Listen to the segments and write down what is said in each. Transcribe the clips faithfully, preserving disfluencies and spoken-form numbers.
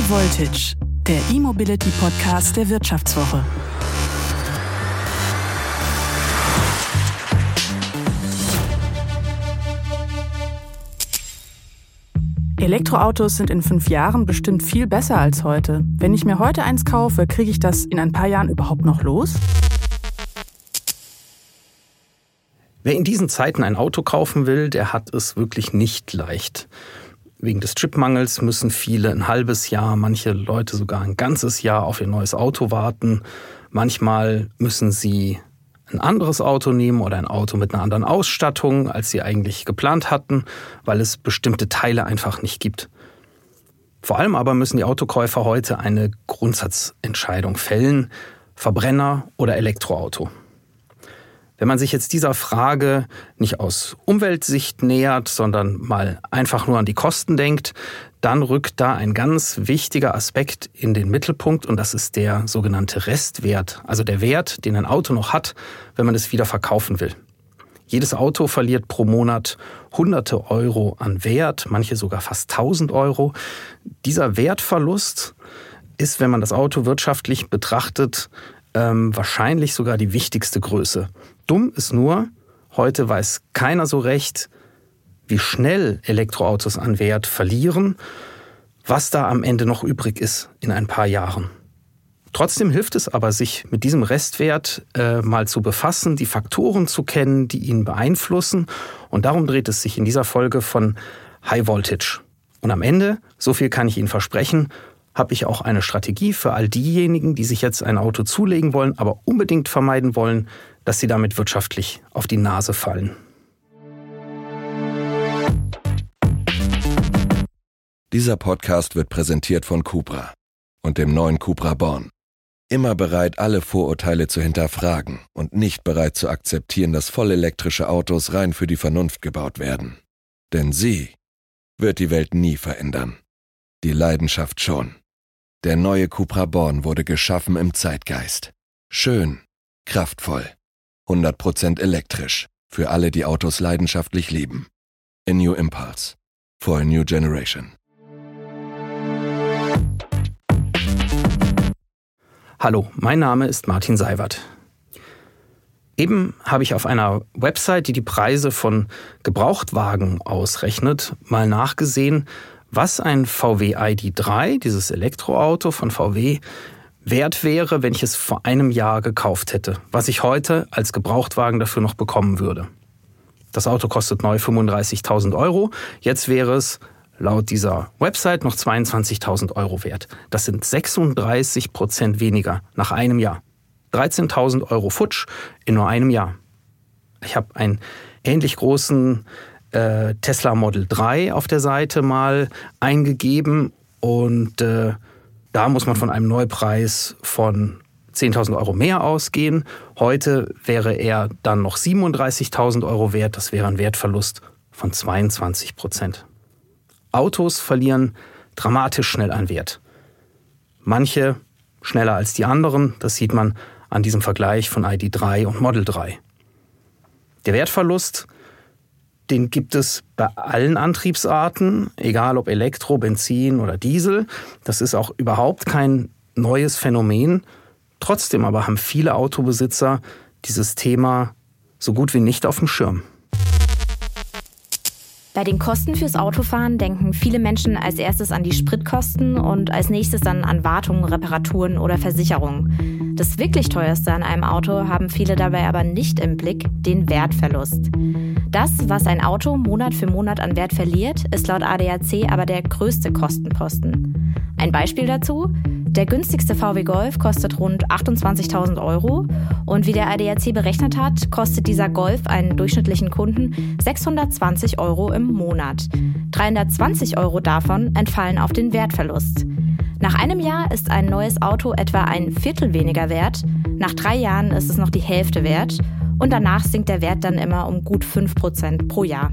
High Voltage, der E-Mobility-Podcast der Wirtschaftswoche. Elektroautos sind in fünf Jahren bestimmt viel besser als heute. Wenn ich mir heute eins kaufe, kriege ich das in ein paar Jahren überhaupt noch los? Wer in diesen Zeiten ein Auto kaufen will, der hat es wirklich nicht leicht. Wegen des Chipmangels müssen viele ein halbes Jahr, manche Leute sogar ein ganzes Jahr auf ihr neues Auto warten. Manchmal müssen sie ein anderes Auto nehmen oder ein Auto mit einer anderen Ausstattung, als sie eigentlich geplant hatten, weil es bestimmte Teile einfach nicht gibt. Vor allem aber müssen die Autokäufer heute eine Grundsatzentscheidung fällen: Verbrenner oder Elektroauto. Wenn man sich jetzt dieser Frage nicht aus Umweltsicht nähert, sondern mal einfach nur an die Kosten denkt, dann rückt da ein ganz wichtiger Aspekt in den Mittelpunkt, und das ist der sogenannte Restwert, also der Wert, den ein Auto noch hat, wenn man es wieder verkaufen will. Jedes Auto verliert pro Monat hunderte Euro an Wert, manche sogar fast tausend Euro. Dieser Wertverlust ist, wenn man das Auto wirtschaftlich betrachtet, ähm, wahrscheinlich sogar die wichtigste Größe. Dumm ist nur, heute weiß keiner so recht, wie schnell Elektroautos an Wert verlieren, was da am Ende noch übrig ist in ein paar Jahren. Trotzdem hilft es aber, sich mit diesem Restwert äh, mal zu befassen, die Faktoren zu kennen, die ihn beeinflussen. Und darum dreht es sich in dieser Folge von High Voltage. Und am Ende, so viel kann ich Ihnen versprechen, habe ich auch eine Strategie für all diejenigen, die sich jetzt ein Auto zulegen wollen, aber unbedingt vermeiden wollen, dass sie damit wirtschaftlich auf die Nase fallen. Dieser Podcast wird präsentiert von Cupra und dem neuen Cupra Born. Immer bereit, alle Vorurteile zu hinterfragen und nicht bereit zu akzeptieren, dass vollelektrische Autos rein für die Vernunft gebaut werden. Denn sie wird die Welt nie verändern. Die Leidenschaft schon. Der neue Cupra Born wurde geschaffen im Zeitgeist. Schön, kraftvoll, hundert Prozent elektrisch, für alle, die Autos leidenschaftlich lieben. A New Impulse, for a new generation. Hallo, mein Name ist Martin Seiwert. Eben habe ich auf einer Website, die die Preise von Gebrauchtwagen ausrechnet, mal nachgesehen, was ein V W I D drei, dieses Elektroauto von V W, wert wäre, wenn ich es vor einem Jahr gekauft hätte, was ich heute als Gebrauchtwagen dafür noch bekommen würde. Das Auto kostet neu fünfunddreißigtausend Euro, jetzt wäre es laut dieser Website noch zweiundzwanzigtausend Euro wert. Das sind sechsunddreißig Prozent weniger nach einem Jahr. dreizehntausend Euro futsch in nur einem Jahr. Ich habe einen ähnlich großen äh, Tesla Model drei auf der Seite mal eingegeben und äh, da muss man von einem Neupreis von zehntausend Euro mehr ausgehen. Heute wäre er dann noch siebenunddreißigtausend Euro wert. Das wäre ein Wertverlust von zweiundzwanzig Prozent. Autos verlieren dramatisch schnell an Wert. Manche schneller als die anderen. Das sieht man an diesem Vergleich von I D drei und Model drei. Der Wertverlust, den gibt es bei allen Antriebsarten, egal ob Elektro, Benzin oder Diesel. Das ist auch überhaupt kein neues Phänomen. Trotzdem aber haben viele Autobesitzer dieses Thema so gut wie nicht auf dem Schirm. Bei den Kosten fürs Autofahren denken viele Menschen als erstes an die Spritkosten und als nächstes dann an Wartungen, Reparaturen oder Versicherungen. Das wirklich teuerste an einem Auto haben viele dabei aber nicht im Blick, den Wertverlust. Das, was ein Auto Monat für Monat an Wert verliert, ist laut A D A C aber der größte Kostenposten. Ein Beispiel dazu: Der günstigste V W Golf kostet rund achtundzwanzigtausend Euro und wie der A D A C berechnet hat, kostet dieser Golf einen durchschnittlichen Kunden sechshundertzwanzig Euro im Monat. dreihundertzwanzig Euro davon entfallen auf den Wertverlust. Nach einem Jahr ist ein neues Auto etwa ein Viertel weniger wert, nach drei Jahren ist es noch die Hälfte wert und danach sinkt der Wert dann immer um gut fünf Prozent pro Jahr.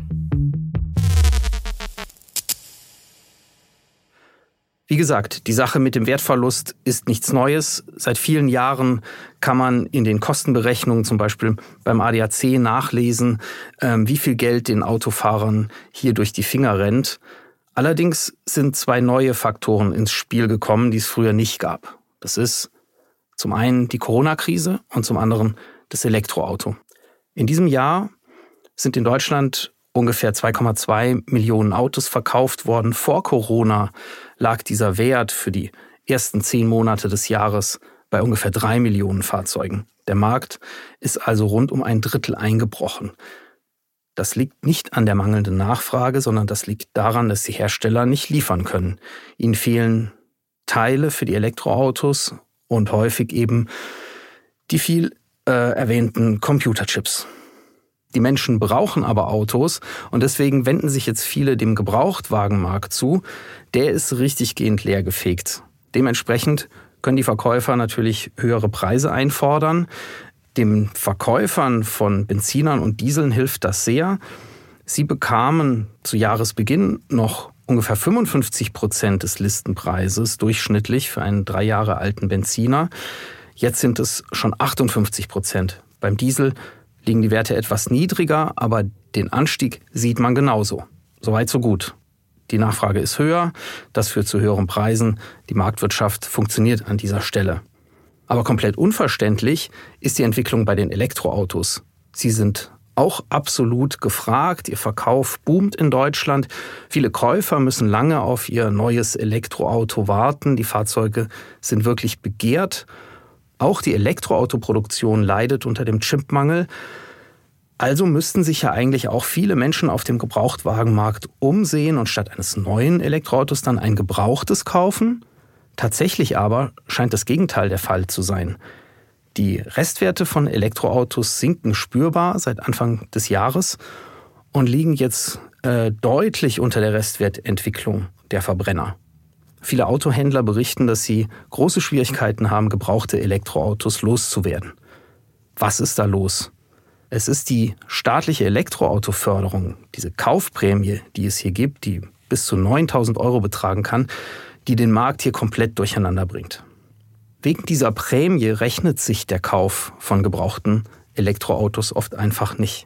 Wie gesagt, die Sache mit dem Wertverlust ist nichts Neues. Seit vielen Jahren kann man in den Kostenberechnungen, zum Beispiel beim A D A C, nachlesen, wie viel Geld den Autofahrern hier durch die Finger rennt. Allerdings sind zwei neue Faktoren ins Spiel gekommen, die es früher nicht gab. Das ist zum einen die Corona-Krise und zum anderen das Elektroauto. In diesem Jahr sind in Deutschland ungefähr zwei Komma zwei Millionen Autos verkauft worden. Vor Corona lag dieser Wert für die ersten zehn Monate des Jahres bei ungefähr drei Millionen Fahrzeugen. Der Markt ist also rund um ein Drittel eingebrochen. Das liegt nicht an der mangelnden Nachfrage, sondern das liegt daran, dass die Hersteller nicht liefern können. Ihnen fehlen Teile für die Elektroautos und häufig eben die viel äh, erwähnten Computerchips. Die Menschen brauchen aber Autos und deswegen wenden sich jetzt viele dem Gebrauchtwagenmarkt zu. Der ist richtiggehend leergefegt. Dementsprechend können die Verkäufer natürlich höhere Preise einfordern. Den Verkäufern von Benzinern und Dieseln hilft das sehr. Sie bekamen zu Jahresbeginn noch ungefähr fünfundfünfzig Prozent des Listenpreises durchschnittlich für einen drei Jahre alten Benziner. Jetzt sind es schon achtundfünfzig Prozent. Beim Diesel liegen die Werte etwas niedriger, aber den Anstieg sieht man genauso. Soweit, so gut. Die Nachfrage ist höher, das führt zu höheren Preisen. Die Marktwirtschaft funktioniert an dieser Stelle. Aber komplett unverständlich ist die Entwicklung bei den Elektroautos. Sie sind auch absolut gefragt. Ihr Verkauf boomt in Deutschland. Viele Käufer müssen lange auf ihr neues Elektroauto warten. Die Fahrzeuge sind wirklich begehrt. Auch die Elektroautoproduktion leidet unter dem Chipmangel. Also müssten sich ja eigentlich auch viele Menschen auf dem Gebrauchtwagenmarkt umsehen und statt eines neuen Elektroautos dann ein gebrauchtes kaufen. Tatsächlich aber scheint das Gegenteil der Fall zu sein. Die Restwerte von Elektroautos sinken spürbar seit Anfang des Jahres und liegen jetzt äh, deutlich unter der Restwertentwicklung der Verbrenner. Viele Autohändler berichten, dass sie große Schwierigkeiten haben, gebrauchte Elektroautos loszuwerden. Was ist da los? Es ist die staatliche Elektroautoförderung, diese Kaufprämie, die es hier gibt, die bis zu neuntausend Euro betragen kann, die den Markt hier komplett durcheinander bringt. Wegen dieser Prämie rechnet sich der Kauf von gebrauchten Elektroautos oft einfach nicht.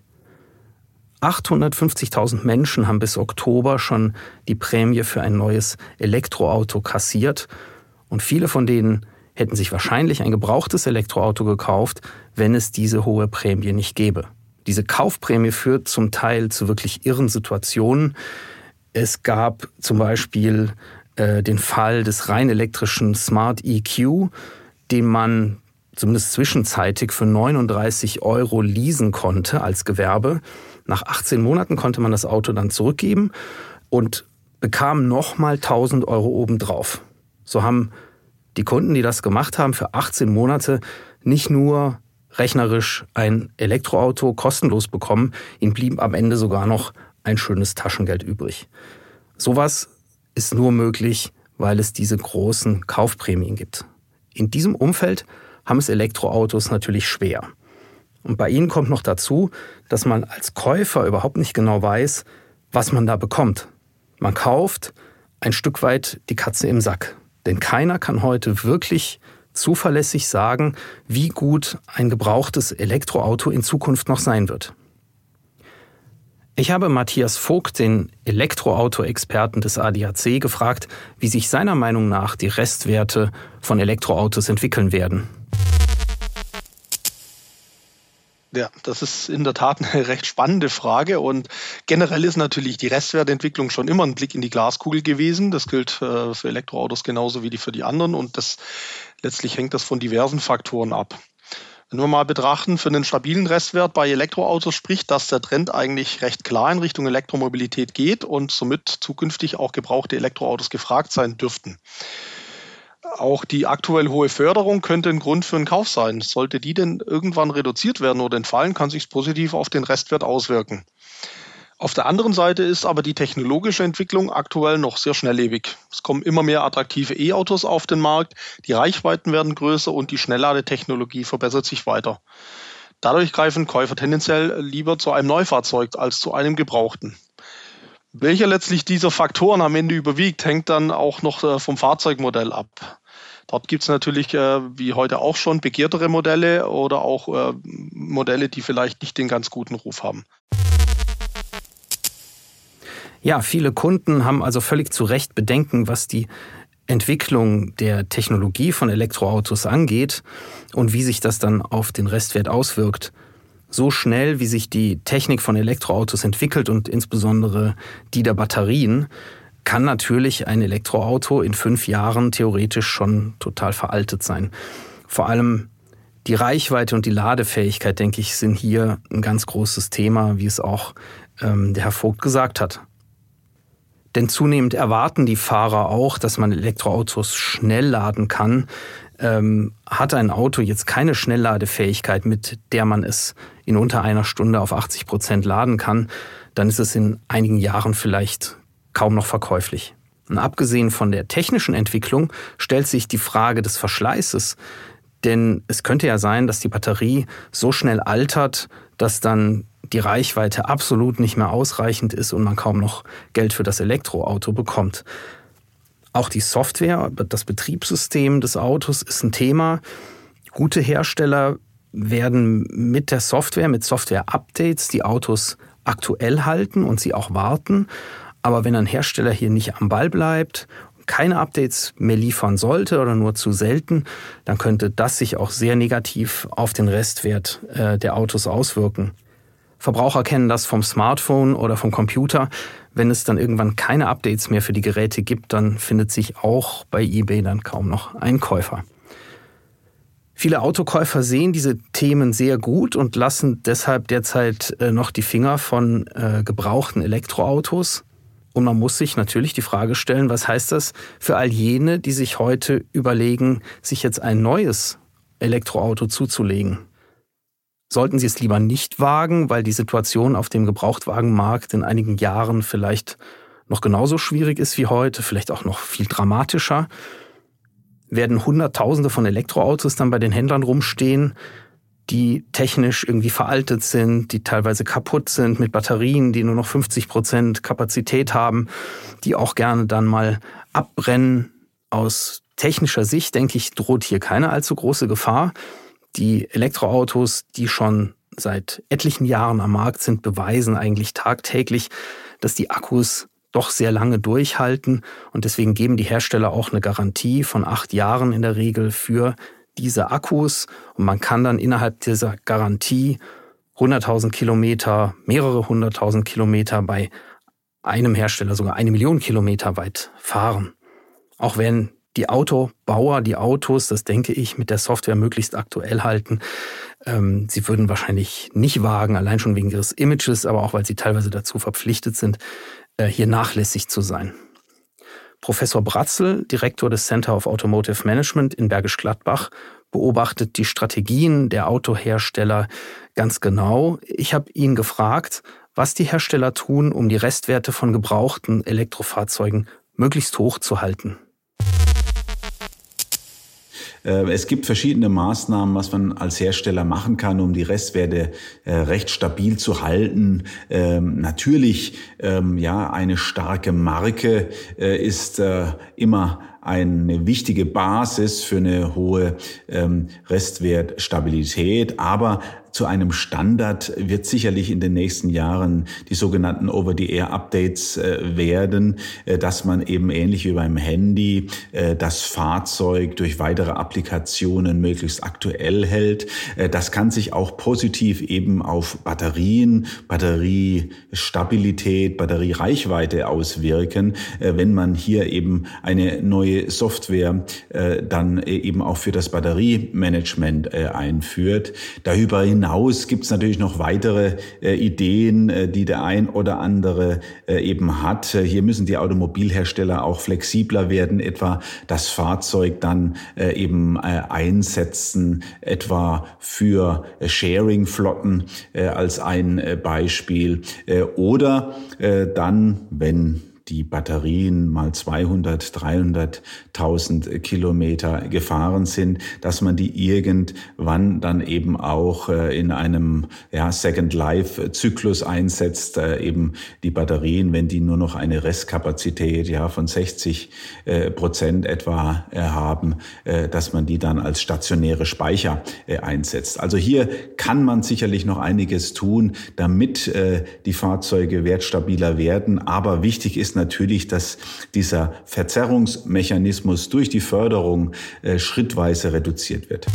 achthundertfünfzigtausend Menschen haben bis Oktober schon die Prämie für ein neues Elektroauto kassiert und viele von denen hätten sich wahrscheinlich ein gebrauchtes Elektroauto gekauft, wenn es diese hohe Prämie nicht gäbe. Diese Kaufprämie führt zum Teil zu wirklich irren Situationen. Es gab zum Beispiel äh, den Fall des rein elektrischen Smart E Q, den man zumindest zwischenzeitig für neununddreißig Euro leasen konnte als Gewerbe. Nach achtzehn Monaten konnte man das Auto dann zurückgeben und bekam nochmal tausend Euro obendrauf. So haben die Kunden, die das gemacht haben, für achtzehn Monate nicht nur rechnerisch ein Elektroauto kostenlos bekommen, ihnen blieb am Ende sogar noch ein schönes Taschengeld übrig. Sowas ist nur möglich, weil es diese großen Kaufprämien gibt. In diesem Umfeld haben es Elektroautos natürlich schwer. Und bei ihnen kommt noch dazu, dass man als Käufer überhaupt nicht genau weiß, was man da bekommt. Man kauft ein Stück weit die Katze im Sack. Denn keiner kann heute wirklich zuverlässig sagen, wie gut ein gebrauchtes Elektroauto in Zukunft noch sein wird. Ich habe Matthias Vogt, den Elektroauto-Experten des A D A C, gefragt, wie sich seiner Meinung nach die Restwerte von Elektroautos entwickeln werden. Ja, das ist in der Tat eine recht spannende Frage und generell ist natürlich die Restwertentwicklung schon immer ein Blick in die Glaskugel gewesen. Das gilt äh, für Elektroautos genauso wie die für die anderen und das letztlich hängt das von diversen Faktoren ab. Wenn wir mal betrachten, für einen stabilen Restwert bei Elektroautos spricht, dass der Trend eigentlich recht klar in Richtung Elektromobilität geht und somit zukünftig auch gebrauchte Elektroautos gefragt sein dürften. Auch die aktuell hohe Förderung könnte ein Grund für einen Kauf sein. Sollte die denn irgendwann reduziert werden oder entfallen, kann sich positiv auf den Restwert auswirken. Auf der anderen Seite ist aber die technologische Entwicklung aktuell noch sehr schnelllebig. Es kommen immer mehr attraktive E-Autos auf den Markt, die Reichweiten werden größer und die Schnellladetechnologie verbessert sich weiter. Dadurch greifen Käufer tendenziell lieber zu einem Neufahrzeug als zu einem Gebrauchten. Welcher letztlich dieser Faktoren am Ende überwiegt, hängt dann auch noch vom Fahrzeugmodell ab. Dort gibt es natürlich, wie heute auch schon, begehrtere Modelle oder auch Modelle, die vielleicht nicht den ganz guten Ruf haben. Ja, viele Kunden haben also völlig zu Recht Bedenken, was die Entwicklung der Technologie von Elektroautos angeht und wie sich das dann auf den Restwert auswirkt. So schnell, wie sich die Technik von Elektroautos entwickelt und insbesondere die der Batterien, kann natürlich ein Elektroauto in fünf Jahren theoretisch schon total veraltet sein. Vor allem die Reichweite und die Ladefähigkeit, denke ich, sind hier ein ganz großes Thema, wie es auch ähm, der Herr Vogt gesagt hat. Denn zunehmend erwarten die Fahrer auch, dass man Elektroautos schnell laden kann. Ähm, hat ein Auto jetzt keine Schnellladefähigkeit, mit der man es in unter einer Stunde auf achtzig Prozent laden kann, dann ist es in einigen Jahren vielleicht kaum noch verkäuflich. Und abgesehen von der technischen Entwicklung stellt sich die Frage des Verschleißes. Denn es könnte ja sein, dass die Batterie so schnell altert, dass dann die Reichweite absolut nicht mehr ausreichend ist und man kaum noch Geld für das Elektroauto bekommt. Auch die Software, das Betriebssystem des Autos ist ein Thema. Gute Hersteller werden mit der Software, mit Software-Updates die Autos aktuell halten und sie auch warten. Aber wenn ein Hersteller hier nicht am Ball bleibt, keine Updates mehr liefern sollte oder nur zu selten, dann könnte das sich auch sehr negativ auf den Restwert äh, der Autos auswirken. Verbraucher kennen das vom Smartphone oder vom Computer. Wenn es dann irgendwann keine Updates mehr für die Geräte gibt, dann findet sich auch bei eBay dann kaum noch ein Käufer. Viele Autokäufer sehen diese Themen sehr gut und lassen deshalb derzeit äh, noch die Finger von äh, gebrauchten Elektroautos. Und man muss sich natürlich die Frage stellen, was heißt das für all jene, die sich heute überlegen, sich jetzt ein neues Elektroauto zuzulegen? Sollten Sie es lieber nicht wagen, weil die Situation auf dem Gebrauchtwagenmarkt in einigen Jahren vielleicht noch genauso schwierig ist wie heute, vielleicht auch noch viel dramatischer? Werden Hunderttausende von Elektroautos dann bei den Händlern rumstehen, die technisch irgendwie veraltet sind, die teilweise kaputt sind, mit Batterien, die nur noch fünfzig Prozent Kapazität haben, die auch gerne dann mal abbrennen? Aus technischer Sicht, denke ich, droht hier keine allzu große Gefahr. Die Elektroautos, die schon seit etlichen Jahren am Markt sind, beweisen eigentlich tagtäglich, dass die Akkus doch sehr lange durchhalten. Und deswegen geben die Hersteller auch eine Garantie von acht Jahren in der Regel für diese Akkus. Und man kann dann innerhalb dieser Garantie hunderttausend Kilometer, mehrere hunderttausend Kilometer bei einem Hersteller, sogar eine Million Kilometer weit fahren. Auch wenn die Autobauer, die Autos, das denke ich, mit der Software möglichst aktuell halten. Ähm, sie würden wahrscheinlich nicht wagen, allein schon wegen ihres Images, aber auch weil sie teilweise dazu verpflichtet sind, äh, hier nachlässig zu sein. Professor Bratzel, Direktor des Center of Automotive Management in Bergisch Gladbach, beobachtet die Strategien der Autohersteller ganz genau. Ich habe ihn gefragt, was die Hersteller tun, um die Restwerte von gebrauchten Elektrofahrzeugen möglichst hoch zu halten. Es gibt verschiedene Maßnahmen, was man als Hersteller machen kann, um die Restwerte äh, recht stabil zu halten. Ähm, natürlich, ähm, ja, eine starke Marke äh, ist äh, immer eine wichtige Basis für eine hohe ähm, Restwertstabilität, aber zu einem Standard wird sicherlich in den nächsten Jahren die sogenannten Over-the-Air-Updates äh, werden, äh, dass man eben ähnlich wie beim Handy äh, das Fahrzeug durch weitere Applikationen möglichst aktuell hält. Äh, das kann sich auch positiv eben auf Batterien, Batteriestabilität, Batteriereichweite auswirken, äh, wenn man hier eben eine neue Software äh, dann eben auch für das Batteriemanagement äh, einführt. Darüber hinaus Hinaus gibt es natürlich noch weitere äh, Ideen, äh, die der ein oder andere äh, eben hat. Äh, hier müssen die Automobilhersteller auch flexibler werden, etwa das Fahrzeug dann äh, eben äh, einsetzen, etwa für äh, Sharing-Flotten äh, als ein äh, Beispiel. Äh, oder äh, dann, wenn die Batterien mal zweihundert, dreihunderttausend Kilometer gefahren sind, dass man die irgendwann dann eben auch in einem ja, Second Life Zyklus einsetzt, eben die Batterien, wenn die nur noch eine Restkapazität ja von sechzig Prozent etwa haben, dass man die dann als stationäre Speicher einsetzt. Also hier kann man sicherlich noch einiges tun, damit die Fahrzeuge wertstabiler werden. Aber wichtig ist natürlich, dass dieser Verzerrungsmechanismus durch die Förderung schrittweise reduziert wird.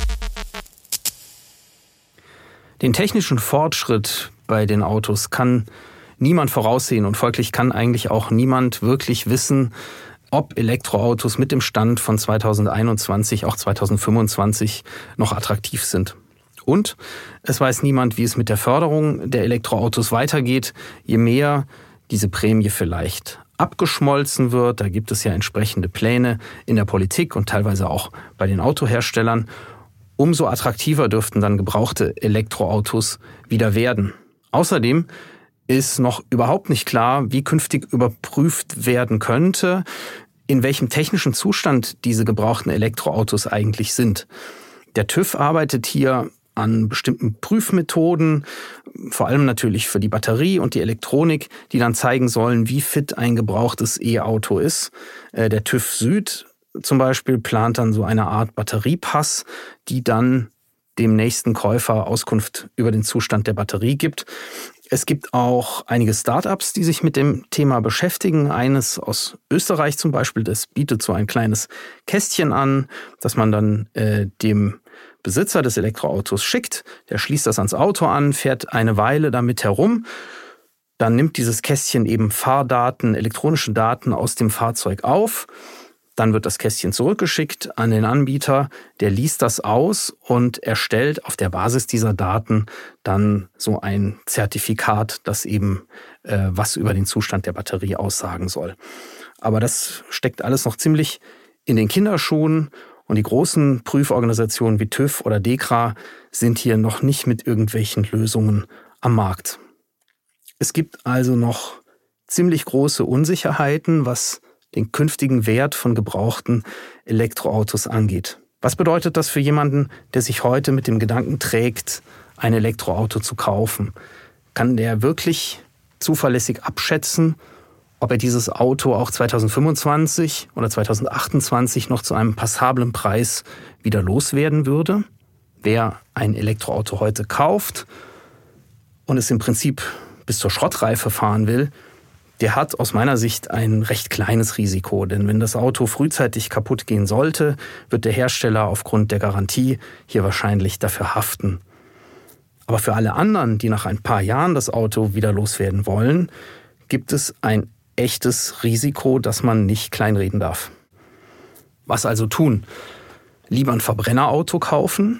Den technischen Fortschritt bei den Autos kann niemand voraussehen und folglich kann eigentlich auch niemand wirklich wissen, ob Elektroautos mit dem Stand von zweitausendeinundzwanzig, auch zweitausendfünfundzwanzig noch attraktiv sind. Und es weiß niemand, wie es mit der Förderung der Elektroautos weitergeht, je mehr diese Prämie vielleicht abgeschmolzen wird. Da gibt es ja entsprechende Pläne in der Politik und teilweise auch bei den Autoherstellern. Umso attraktiver dürften dann gebrauchte Elektroautos wieder werden. Außerdem ist noch überhaupt nicht klar, wie künftig überprüft werden könnte, in welchem technischen Zustand diese gebrauchten Elektroautos eigentlich sind. Der TÜV arbeitet hier an bestimmten Prüfmethoden, vor allem natürlich für die Batterie und die Elektronik, die dann zeigen sollen, wie fit ein gebrauchtes E-Auto ist. Der TÜV Süd zum Beispiel plant dann so eine Art Batteriepass, die dann dem nächsten Käufer Auskunft über den Zustand der Batterie gibt. Es gibt auch einige Startups, die sich mit dem Thema beschäftigen. Eines aus Österreich zum Beispiel, das bietet so ein kleines Kästchen an, das man dann äh, dem Besitzer des Elektroautos schickt. Der schließt das ans Auto an, fährt eine Weile damit herum. Dann nimmt dieses Kästchen eben Fahrdaten, elektronische Daten aus dem Fahrzeug auf. Dann wird das Kästchen zurückgeschickt an den Anbieter, der liest das aus und erstellt auf der Basis dieser Daten dann so ein Zertifikat, das eben äh, was über den Zustand der Batterie aussagen soll. Aber das steckt alles noch ziemlich in den Kinderschuhen und die großen Prüforganisationen wie TÜV oder DEKRA sind hier noch nicht mit irgendwelchen Lösungen am Markt. Es gibt also noch ziemlich große Unsicherheiten, was den künftigen Wert von gebrauchten Elektroautos angeht. Was bedeutet das für jemanden, der sich heute mit dem Gedanken trägt, ein Elektroauto zu kaufen? Kann der wirklich zuverlässig abschätzen, ob er dieses Auto auch zweitausendfünfundzwanzig oder zweitausendachtundzwanzig noch zu einem passablen Preis wieder loswerden würde? Wer ein Elektroauto heute kauft und es im Prinzip bis zur Schrottreife fahren will, der hat aus meiner Sicht ein recht kleines Risiko. Denn wenn das Auto frühzeitig kaputt gehen sollte, wird der Hersteller aufgrund der Garantie hier wahrscheinlich dafür haften. Aber für alle anderen, die nach ein paar Jahren das Auto wieder loswerden wollen, gibt es ein echtes Risiko, das man nicht kleinreden darf. Was also tun? Lieber ein Verbrennerauto kaufen?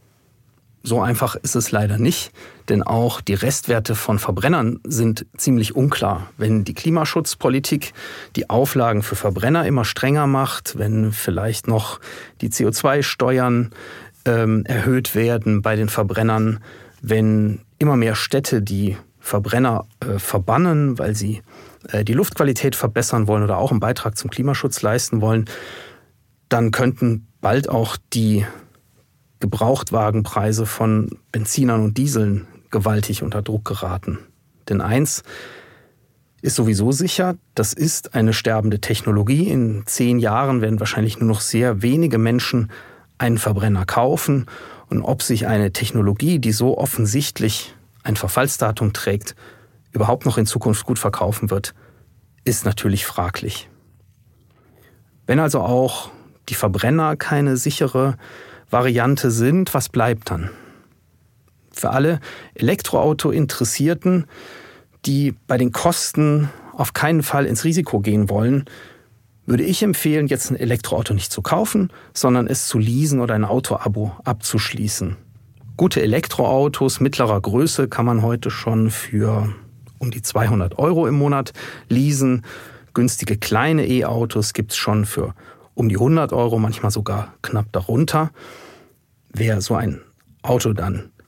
So einfach ist es leider nicht, denn auch die Restwerte von Verbrennern sind ziemlich unklar. Wenn die Klimaschutzpolitik die Auflagen für Verbrenner immer strenger macht, wenn vielleicht noch die C O zwei Steuern ähm, erhöht werden bei den Verbrennern, wenn immer mehr Städte die Verbrenner äh, verbannen, weil sie äh, die Luftqualität verbessern wollen oder auch einen Beitrag zum Klimaschutz leisten wollen, dann könnten bald auch die Gebrauchtwagenpreise von Benzinern und Dieseln gewaltig unter Druck geraten. Denn eins ist sowieso sicher, das ist eine sterbende Technologie. In zehn Jahren werden wahrscheinlich nur noch sehr wenige Menschen einen Verbrenner kaufen. Und ob sich eine Technologie, die so offensichtlich ein Verfallsdatum trägt, überhaupt noch in Zukunft gut verkaufen wird, ist natürlich fraglich. Wenn also auch die Verbrenner keine sichere Variante sind, was bleibt dann? Für alle Elektroauto-Interessierten, die bei den Kosten auf keinen Fall ins Risiko gehen wollen, würde ich empfehlen, jetzt ein Elektroauto nicht zu kaufen, sondern es zu leasen oder ein Auto-Abo abzuschließen. Gute Elektroautos mittlerer Größe kann man heute schon für um die zweihundert Euro im Monat leasen. Günstige kleine E-Autos gibt es schon für um die hundert Euro, manchmal sogar knapp darunter. Wer so ein Auto dann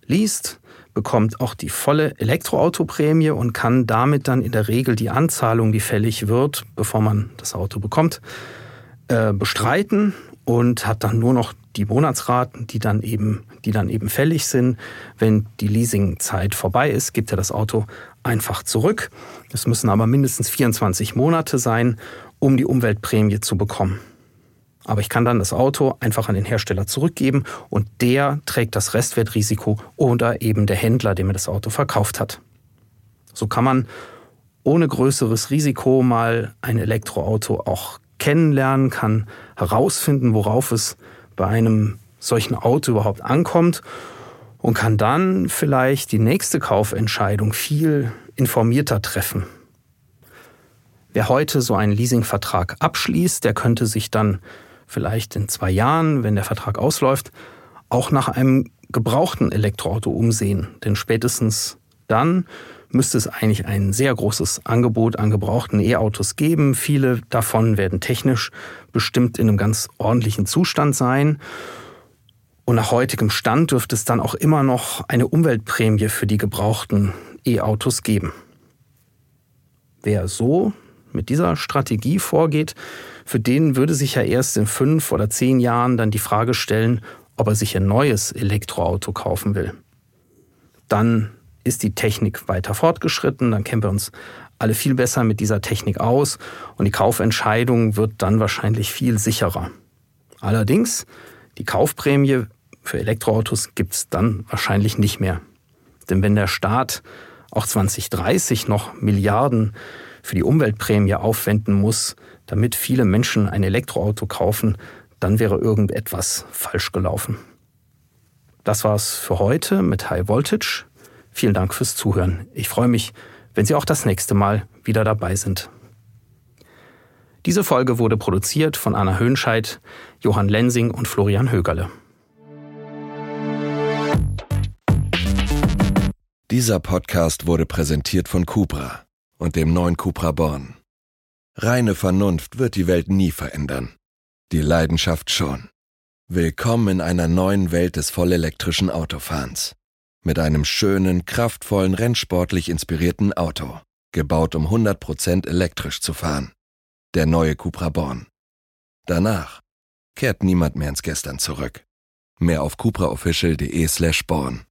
liest, bekommt auch die volle Elektroautoprämie und kann damit dann in der Regel die Anzahlung, die fällig wird, bevor man das Auto bekommt, äh, bestreiten und hat dann nur noch die Monatsraten, die dann eben, die dann eben fällig sind. Wenn die Leasingzeit vorbei ist, gibt er das Auto einfach zurück. Es müssen aber mindestens vierundzwanzig Monate sein, um die Umweltprämie zu bekommen. Aber ich kann dann das Auto einfach an den Hersteller zurückgeben und der trägt das Restwertrisiko oder eben der Händler, dem er das Auto verkauft hat. So kann man ohne größeres Risiko mal ein Elektroauto auch kennenlernen, kann herausfinden, worauf es bei einem solchen Auto überhaupt ankommt und kann dann vielleicht die nächste Kaufentscheidung viel informierter treffen. Wer heute so einen Leasingvertrag abschließt, der könnte sich dann vielleicht in zwei Jahren, wenn der Vertrag ausläuft, auch nach einem gebrauchten Elektroauto umsehen. Denn spätestens dann müsste es eigentlich ein sehr großes Angebot an gebrauchten E-Autos geben. Viele davon werden technisch bestimmt in einem ganz ordentlichen Zustand sein. Und nach heutigem Stand dürfte es dann auch immer noch eine Umweltprämie für die gebrauchten E-Autos geben. Wer so mit dieser Strategie vorgeht, für den würde sich ja erst in fünf oder zehn Jahren dann die Frage stellen, ob er sich ein neues Elektroauto kaufen will. Dann ist die Technik weiter fortgeschritten, dann kennen wir uns alle viel besser mit dieser Technik aus und die Kaufentscheidung wird dann wahrscheinlich viel sicherer. Allerdings, die Kaufprämie für Elektroautos gibt es dann wahrscheinlich nicht mehr. Denn wenn der Staat auch zwanzig dreißig noch Milliarden für die Umweltprämie aufwenden muss, damit viele Menschen ein Elektroauto kaufen, dann wäre irgendetwas falsch gelaufen. Das war's für heute mit High Voltage. Vielen Dank fürs Zuhören. Ich freue mich, wenn Sie auch das nächste Mal wieder dabei sind. Diese Folge wurde produziert von Anna Höhnscheid, Johann Lensing und Florian Högerle. Dieser Podcast wurde präsentiert von Cupra und dem neuen Cupra Born. Reine Vernunft wird die Welt nie verändern. Die Leidenschaft schon. Willkommen in einer neuen Welt des vollelektrischen Autofahrens. Mit einem schönen, kraftvollen, rennsportlich inspirierten Auto. Gebaut, um hundert Prozent elektrisch zu fahren. Der neue Cupra Born. Danach kehrt niemand mehr ins Gestern zurück. Mehr auf cupraofficial.de slash born.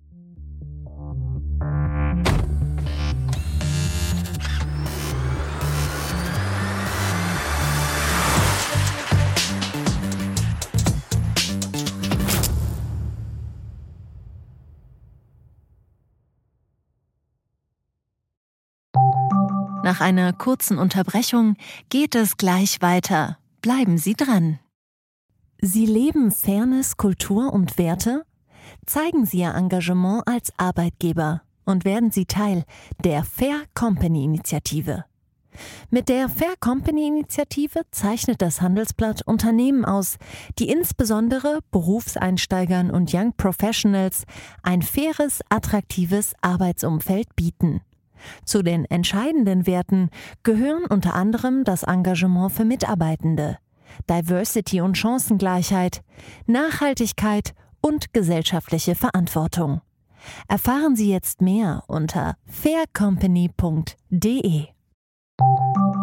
Nach einer kurzen Unterbrechung geht es gleich weiter. Bleiben Sie dran. Sie leben Fairness, Kultur und Werte? Zeigen Sie Ihr Engagement als Arbeitgeber und werden Sie Teil der Fair Company Initiative. Mit der Fair Company Initiative zeichnet das Handelsblatt Unternehmen aus, die insbesondere Berufseinsteigern und Young Professionals ein faires, attraktives Arbeitsumfeld bieten. Zu den entscheidenden Werten gehören unter anderem das Engagement für Mitarbeitende, Diversity und Chancengleichheit, Nachhaltigkeit und gesellschaftliche Verantwortung. Erfahren Sie jetzt mehr unter fair company punkt de.